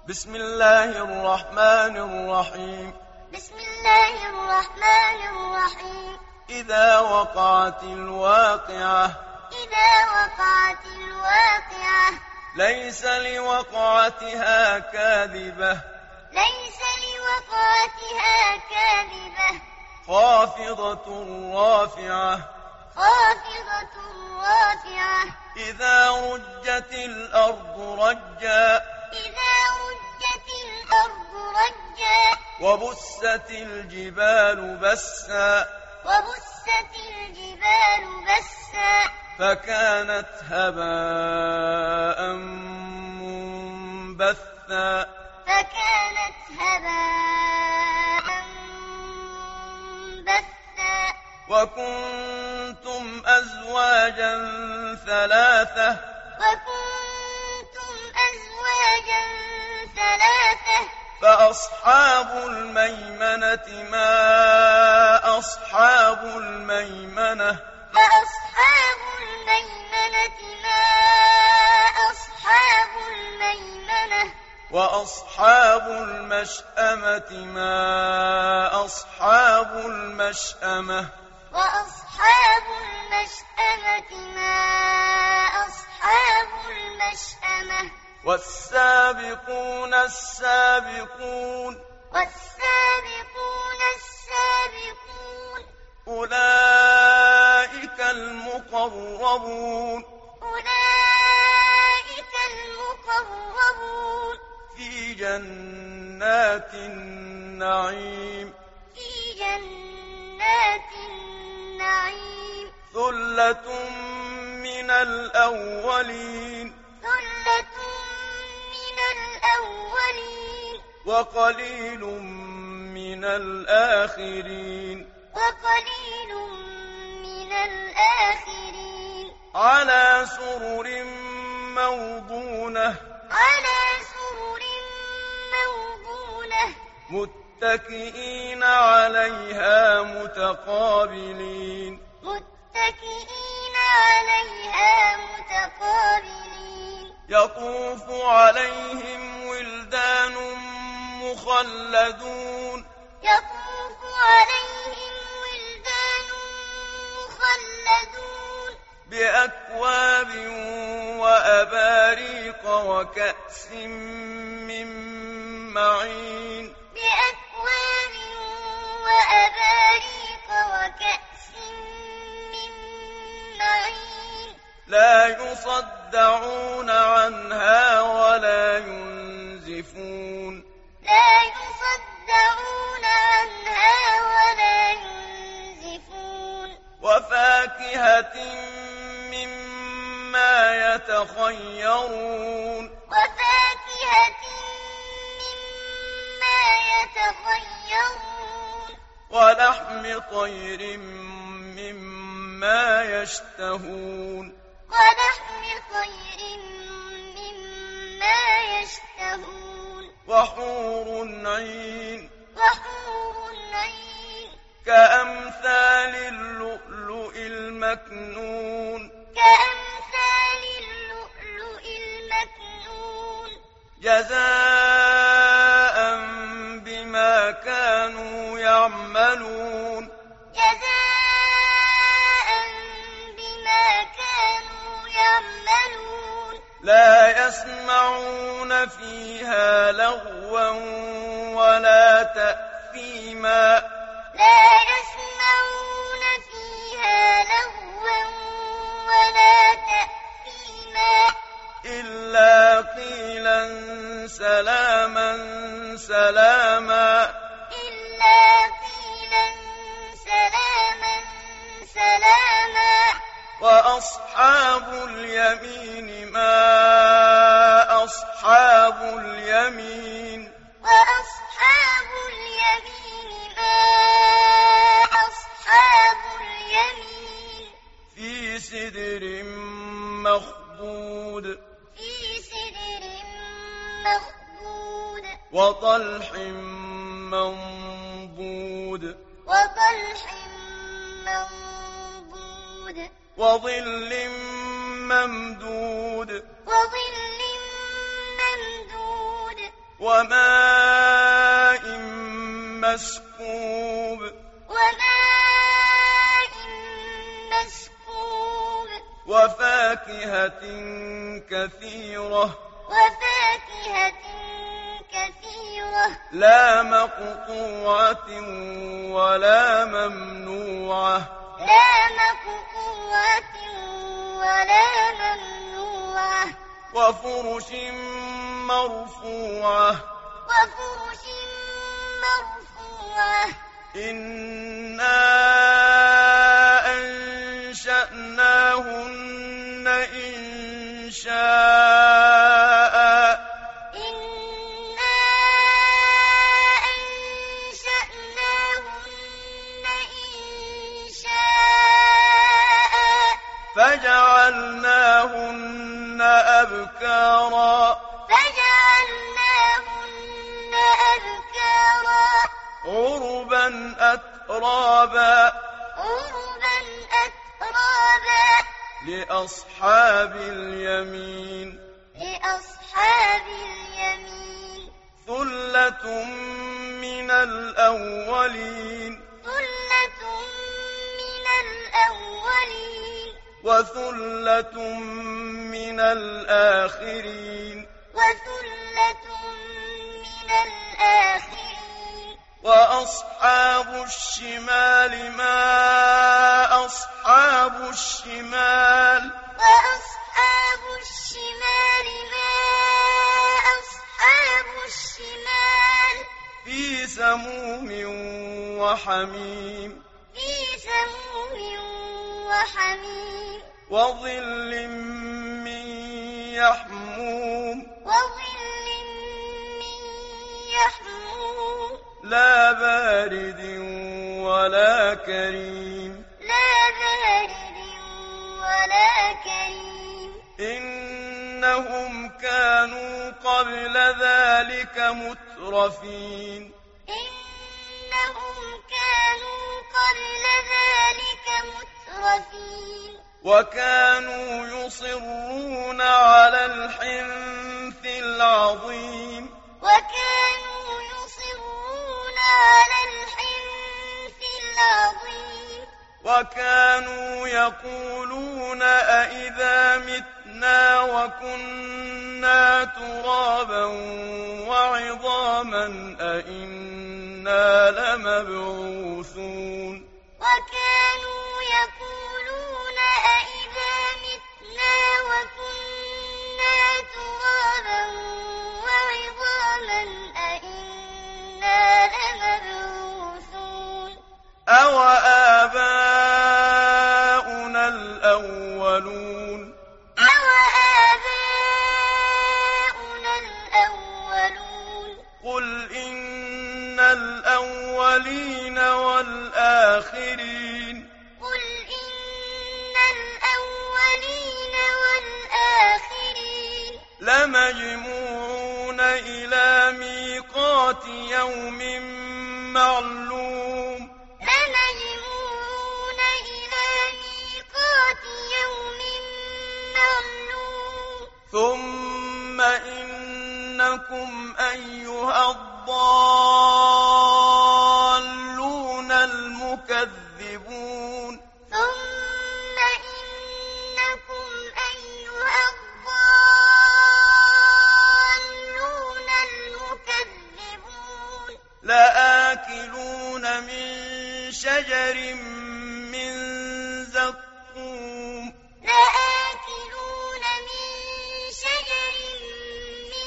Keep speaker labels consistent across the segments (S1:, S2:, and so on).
S1: بسم الله الرحمن الرحيم.
S2: بسم الله الرحمن الرحيم.
S1: إذا وقعت الواقعة.
S2: إذا وقعت الواقعة.
S1: ليس لوقعتها كاذبة.
S2: ليس لوقعتها كاذبة.
S1: خافضة رافعة.
S2: خافضة رافعة.
S1: إذا رجت الأرض رجا.
S2: إذا رجت الأرض رجا.
S1: وبست الجبال بسا.
S2: وبست الجبال بسا.
S1: فكانت هباء منبثا.
S2: فكانت هباء منبثا.
S1: وكنتم أزواجا ثلاثة.
S2: وكنتم أزواجا ثلاثة.
S1: فأصحاب الميمنة ما أصحاب الميمنة.
S2: فأصحاب الميمنة ما أصحاب الميمنة.
S1: وأصحاب المشأمة ما أصحاب المشأمة.
S2: وأصحاب المشأمة ما أصحاب المشأمة.
S1: والسابقون السابقون.
S2: والسابقون السابقون.
S1: أولئك المقربون.
S2: أولئك المقربون.
S1: في جنات النعيم.
S2: في جنات النعيم.
S1: ثلة من الأولين.
S2: ثلة من الأولين.
S1: وقليل من الآخرين.
S2: وقليل من الآخرين.
S1: على سرر موضونة.
S2: على سرر موضونة.
S1: متكئين عليها متقابلين.
S2: متكئين عليها متقابلين.
S1: يطوف عليهم ولدان مخلدون.
S2: يطوف عليهم ولدان مخلدون.
S1: بأكواب وأباريق وكأس من معين.
S2: بأكواب وأباريق وكأس من معين.
S1: لا يصدعون عنها ولا ينزفون.
S2: لا يصدعون عنها ولا ينزفون.
S1: وفاكهة مما يتخيرون.
S2: وفاكهة مما يتخيرون.
S1: ولحم طير مما يشتهون.
S2: ولحم طير مما يشتهون.
S1: وحور عين.
S2: وحور عين.
S1: كأمثال اللؤلؤ المكنون.
S2: كأمثال اللؤلؤ المكنون.
S1: جزاء بما كانوا يعملون.
S2: جزاء بما كانوا يعملون.
S1: لا يسمعون فيها لغوا ولا تأثيما.
S2: لا يسمعون فيها لغوا ولا تأثيما.
S1: إلا قيلا سلاما سلاما.
S2: إلا قيلا سلاما سلاما.
S1: وأصحاب اليمين ما أصحاب اليمين.
S2: وأصحاب اليمين ما أصحاب اليمين.
S1: في سدر مخضود.
S2: في سدر مخضود.
S1: وطلح منضود.
S2: وطلح منضود.
S1: وظل ممدود.
S2: وظل ممدود.
S1: وماء مسكوب
S2: وماء مسكوب
S1: وفاكهة كثيرة
S2: وفاكهة كثيرة
S1: لا مقطوعة ولا ممنوعة
S2: لا مقطوعة ولا ممنوعة
S1: وفرش مرفوعة
S2: وفرش مرفوعة
S1: إنا أنشأناهن إنشاء
S2: إنا أنشأناهن إنشاء
S1: فجعلناهن أبكارا
S2: فجعلناهن أبكارا
S1: عربا أترابا
S2: عربا أترابا
S1: لأصحاب اليمين
S2: لأصحاب اليمين
S1: ثلة من الأولين
S2: ثلة من الأولين
S1: وثلة من الآخرين
S2: وثلة من الآخرين
S1: وأصحاب الشمال ما أصحاب الشمال
S2: وأصحاب الشمال ما أصحاب الشمال
S1: في سموم وحميم
S2: في سموم وحميم
S1: وظل من يحموم
S2: وظل من يحموم
S1: لا بارد ولا كريم
S2: لا بارد ولا كريم
S1: إنهم كانوا قبل ذلك مترفين
S2: إنهم كانوا قبل ذلك مترفين
S1: وكانوا يصرون على الحنث العظيم
S2: وكانوا يصرون على الحنث العظيم
S1: وكانوا يقولون أإذا متنا وكنا ترابا وعظاما أإنا لمبعوثون
S2: وكانوا يقولون أإذا متنا وكنا ترابا وعظاما أإنا لمبعوثون
S1: أو آباؤنا الأولون
S2: أو آباؤنا الأولون
S1: قل إن الأولين والآخرين
S2: قل إن الأولين والآخرين
S1: لمجموعون إلى ميقات يوم معلوم
S2: لمجموعون إلى ميقات يوم معلوم
S1: ثم إنكم أيها الضالون المكذبون
S2: ثم إنكم أيها الضالون المكذبون
S1: لآكلون من شجر من زقوم
S2: لآكلون من شجر من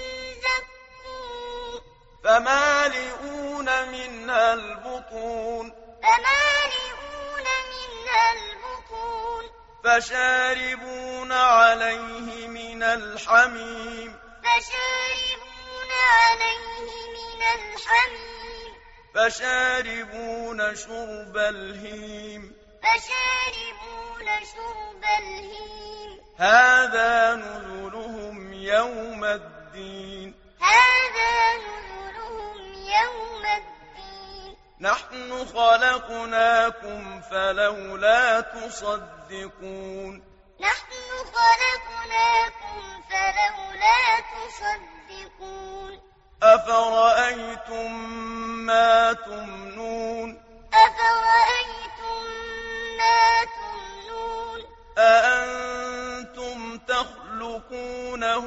S2: زقوم
S1: فمالئون منها البطون
S2: فمالئون منها البطون
S1: فشاربون عليه من الحميم
S2: فشاربون عليه من الحميم
S1: فشاربون شرب الهيم
S2: فشاربون شرب الهيم
S1: هذا نزلهم يوم الدين
S2: هذا نزلهم يوم الدين
S1: نحن خلقناكم فلولا تصدقون
S2: نحن خلقناكم فلولا تصدقون
S1: أفرأيتم ما تمنون
S2: أفرأيتم ما تمنون
S1: أأنتم تخلقونه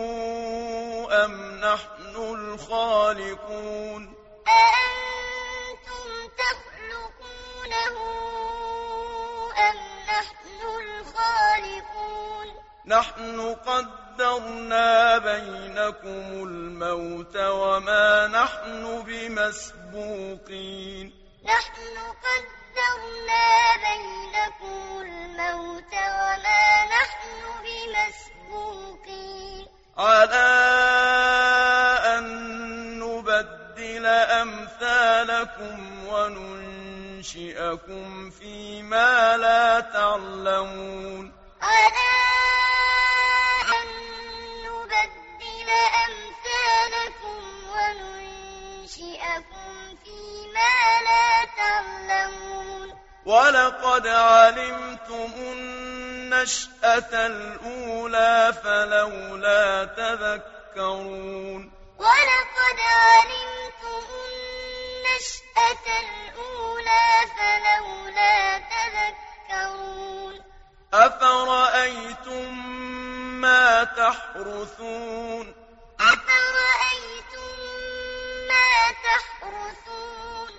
S1: أم نحن الخالقون
S2: أأنتم تخلقونه أم نحن الخالقون
S1: نحن قدرنا بينكم الموت وما نحن بمسبوقين
S2: نحن قدرنا بينكم الموت وما نحن بمسبوقين
S1: على أن نبدل أمثالكم وننشئكم فيما لا تعلمون
S2: على أن نبدل أمثالكم وننشئكم فيما لا تعلمون
S1: ولقد علمتم النشأة الأولى فلولا تذكرون
S2: ولقد علمتم النشأة الأولى فلولا تذكرون
S1: أفرأيتم ما تحرثون
S2: أفرأيتم ما تحرثون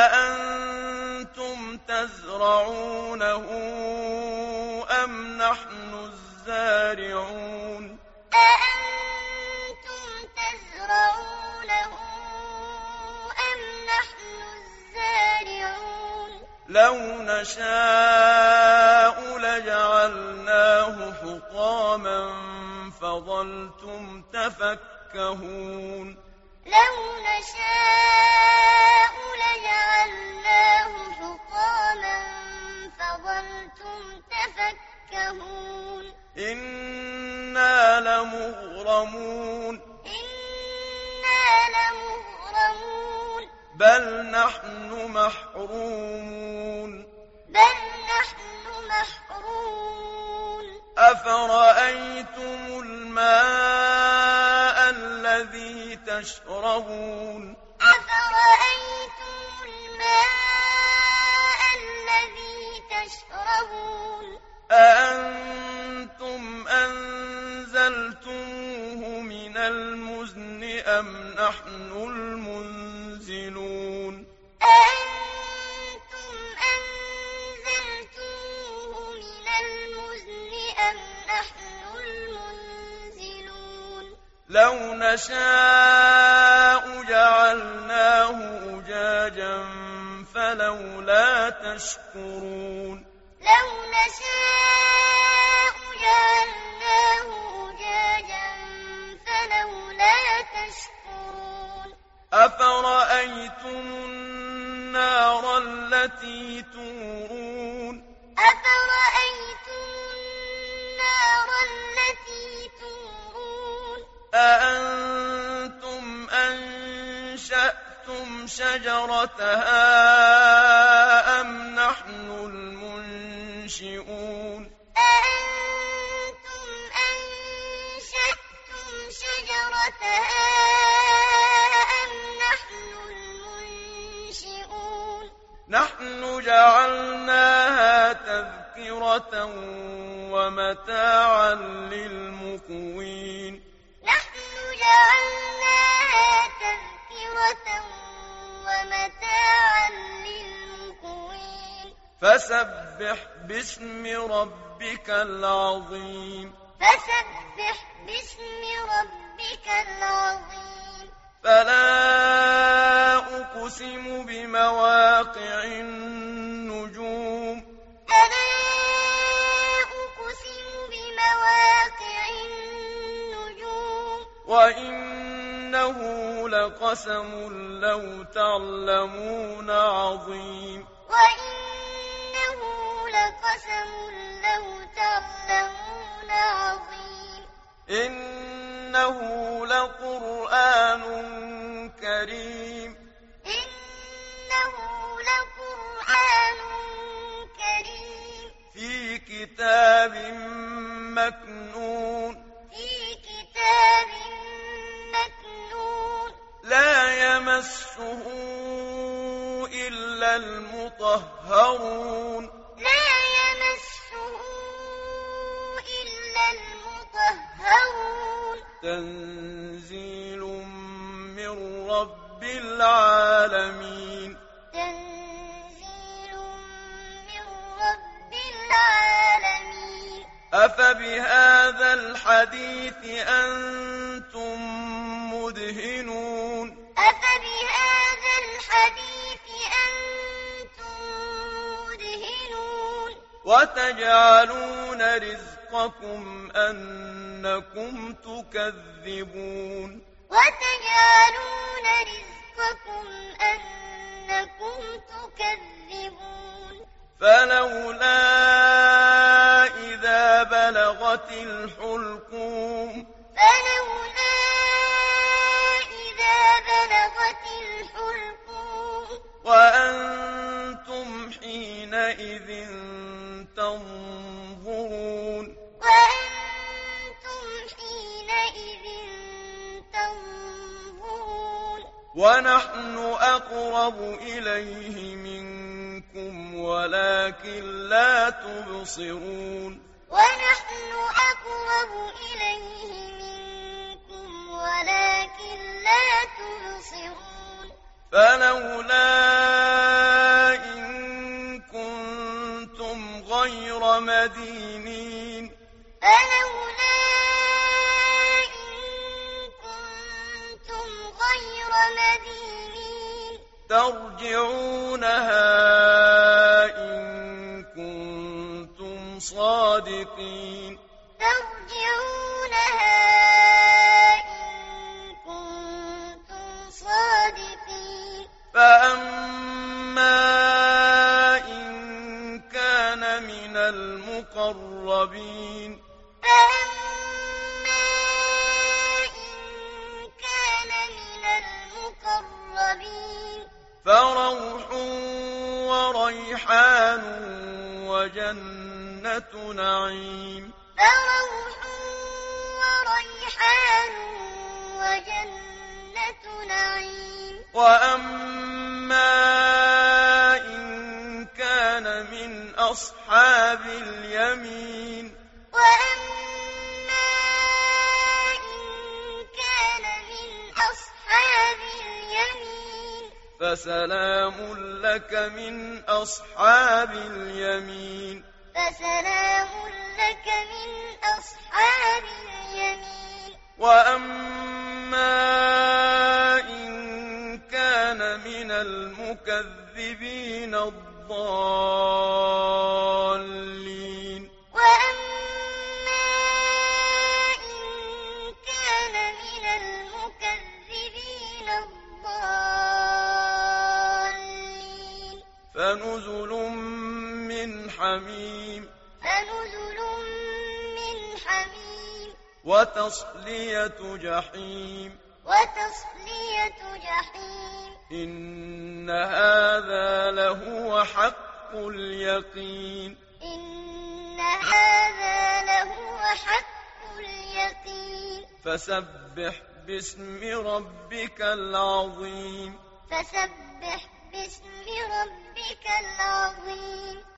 S1: أأنتم تزرعونه أم نحن الزارعون
S2: أأنتم تزرعونه أم نحن الزارعون
S1: لو نشاء لجعلناه حطاما فظلتم تفكهون
S2: لو نشاء لجعلناه حطاما فظلتم تفكهون
S1: إنا لمغرمون
S2: إنا لمغرمون
S1: بل نحن محرومون
S2: بل نحن محرومون
S1: أفرأيتم الماء الذي تشربون
S2: أفرأيتم الماء الذي تشربون
S1: أأنتم أنزلتموه من المزن أم نحن المنزلون
S2: أأنتم أنزلتموه من المزن أم نحن المنزلون
S1: لو نشاء جعلناه أجاجا فلولا تشكرون
S2: لو نشاء جعلناه أجاجا فلولا تشكرون
S1: أفرأيتم النار التي تورون
S2: أفرأيتم النار التي تورون
S1: أأنتم أنشأتم شجرتها أم نحن المنشئون
S2: أأنتم أنشأتم شجرتها أم نحن المنشئون
S1: نحن جعلناها تذكرة ومتاعا للمقوين
S2: نحن جعلناها تذكرة ومتاعا للمقوين
S1: فسبح باسم ربك العظيم
S2: فسبح باسم ربك العظيم
S1: فلا أقسم بمواقع النجوم
S2: فلا أقسم بمواقع النجوم
S1: وإنه لقسم لو تعلمون عظيم
S2: وإنه لقسم لو تعلمون عظيم
S1: إنه لقرآن كريم
S2: إنه لقرآن كريم
S1: في كتاب مكنون
S2: في كتاب مكنون
S1: يمسه إلا المطهرون
S2: لا يمسه إلا المطهرون
S1: تنزيل من رب العالمين
S2: تنزيل من رب العالمين
S1: أفبهذا الحديث أنتم مدهنون
S2: أفبهذا الحديث أنتم مدهنون
S1: وتجعلون رزقكم أنكم تكذبون
S2: وتجعلون رزقكم أنكم تكذبون
S1: فلولا إذا بلغت الحلقوم
S2: فلولا إذا بلغت الحلقوم
S1: وأنتم حينئذ تنظرون
S2: وأنتم حينئذ تنظرون
S1: ونحن أقرب إليه منكم ولكن لا تبصرون
S2: ونحن أقرب إليه منكم ولكن لا تبصرون
S1: فلولا إن كنتم غير مدينين
S2: فلولا إن كنتم غير مدينين
S1: ترجعونها إن كنتم صادقين
S2: ترجعونها إن كنتم صادقين
S1: فأما إن كان من المقربين
S2: فأما إن كان من المقربين
S1: فروح وريحان وجنة نعيم
S2: فروح وريحان وجنة نعيم
S1: وأما إن كان من أصحاب اليمين
S2: وأما إن كان من أصحاب اليمين
S1: فسلام لك من أصحاب اليمين
S2: فسلام لك من أصحاب اليمين
S1: وأما إن كان من المكذبين الضالين
S2: وأما إن كان من المكذبين الضالين
S1: فنزل من حميم
S2: فنزل من حميم
S1: وتصلية جحيم
S2: وتصلية جحيم
S1: إن هذا لهو حق اليقين
S2: إن هذا لهو حق اليقين
S1: فسبح باسم ربك العظيم
S2: فسبح باسم ربك العظيم